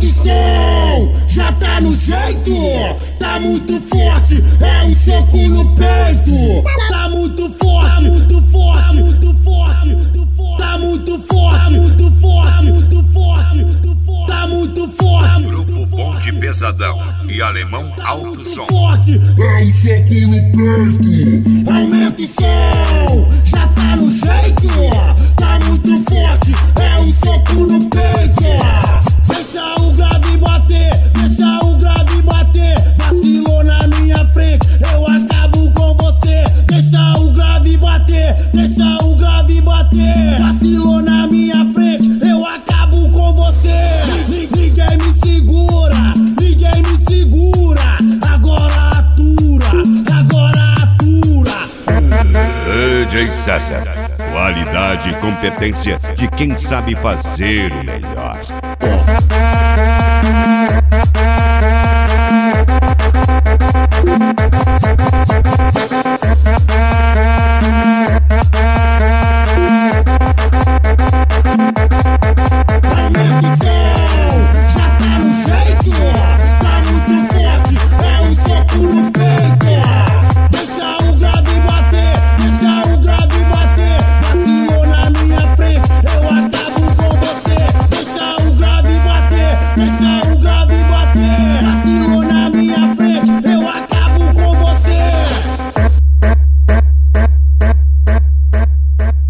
Aumenta o som, já tá no jeito. Tá muito forte, é um soco no peito. Tá muito forte, muito forte, muito forte, tá muito forte, muito forte, muito forte, tá muito forte. Grupo Bonde Pesadão e Alemão Alto Som. É um soco no peito. Aumenta o som, já tá no jeito. Tá muito forte, é um soco no peito. Deixa o grave bater, deixa o grave bater. Vacilou na minha frente, eu acabo com você. Deixa o grave bater, deixa o grave bater. Vacilou na minha frente, eu acabo com você. Ninguém me segura, ninguém me segura. Agora atura, agora atura. DJ César, qualidade e competência de quem sabe fazer o melhor. Aumenta o som, já tá no jeito. Tá muito forte, é um soco no peito. Deixa o grave bater, deixa o grave bater. Vacilou na minha frente, eu acabo com você. Deixa o grave bater, deixa